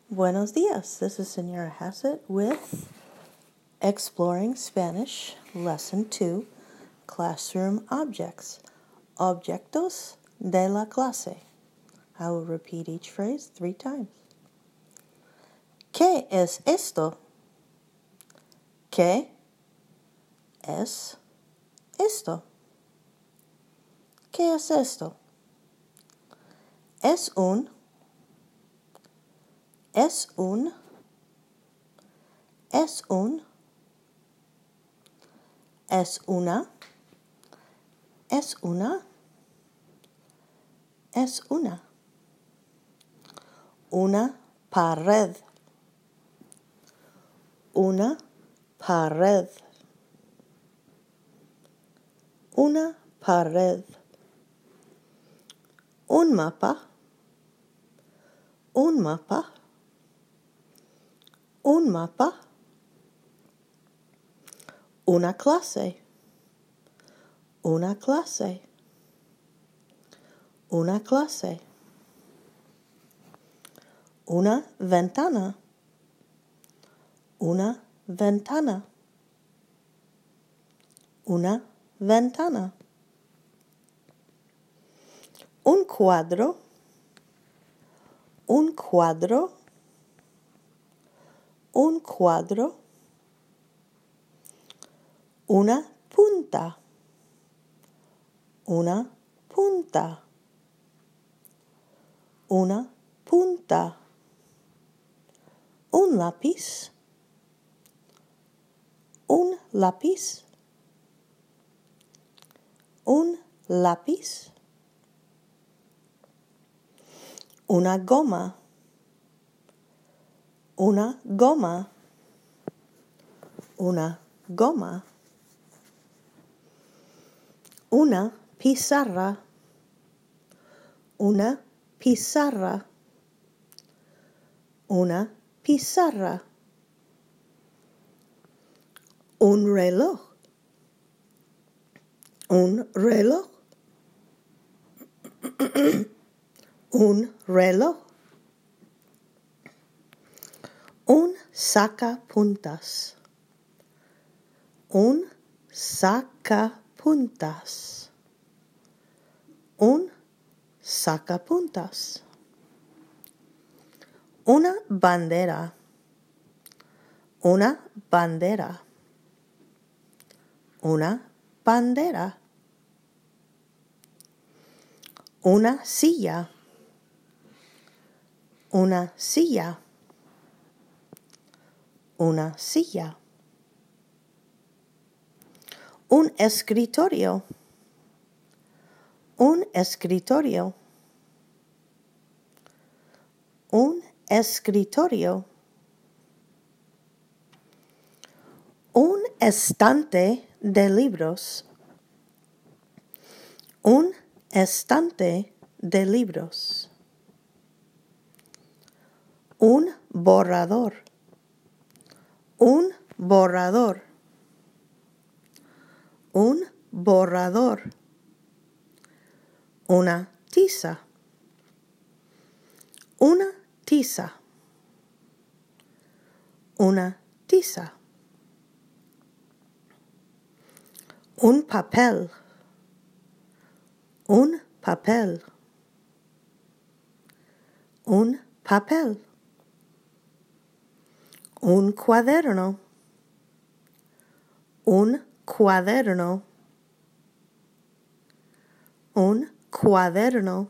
Buenos dias. This is Senora Hassett with Exploring Spanish, Lesson 2, Classroom Objects, Objetos de la clase. I will repeat each phrase 3 times. ¿Qué es esto? ¿Qué es esto? ¿Qué es esto? Es un Es una, es una, una pared, una pared, una pared, un mapa, un mapa, un mapa, una clase, una clase, una clase, una ventana, una ventana, una ventana, un cuadro, un cuadro, un cuadro, una punta, una punta, una punta, un lápiz, un lápiz, un lápiz, una goma, una goma, una goma, una pizarra, una pizarra, una pizarra, un reloj, un reloj, un reloj, un sacapuntas, un sacapuntas, un sacapuntas, una bandera, una bandera, una bandera, una silla, una silla, una silla, un escritorio, un escritorio, un escritorio, un estante de libros, un estante de libros, un borrador, un borrador, un borrador, una tiza, una tiza, una tiza, un papel, un papel, un papel, un cuaderno, un cuaderno, un cuaderno,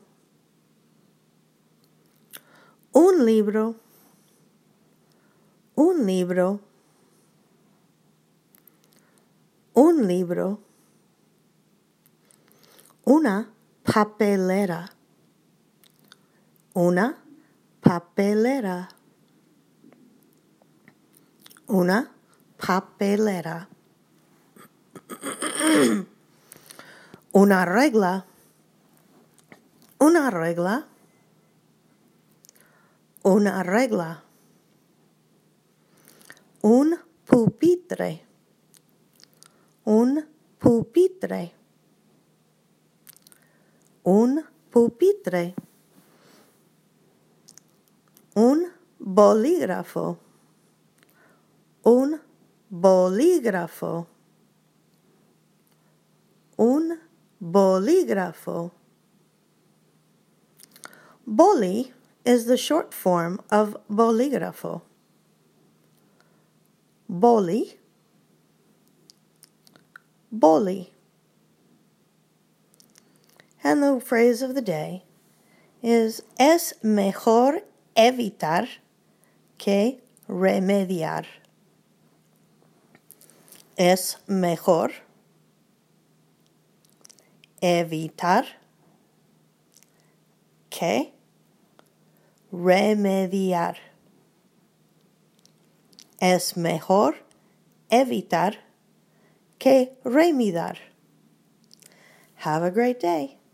un libro, un libro, un libro, una papelera, una papelera, una papelera, una regla, una regla, una regla, un pupitre, un pupitre, un pupitre, un bolígrafo. Un bolígrafo. Un bolígrafo. Boli is the short form of bolígrafo. Boli, boli. And the phrase of the day is es mejor evitar que remediar. Es mejor evitar que remediar. Es mejor evitar que remediar. Have a great day.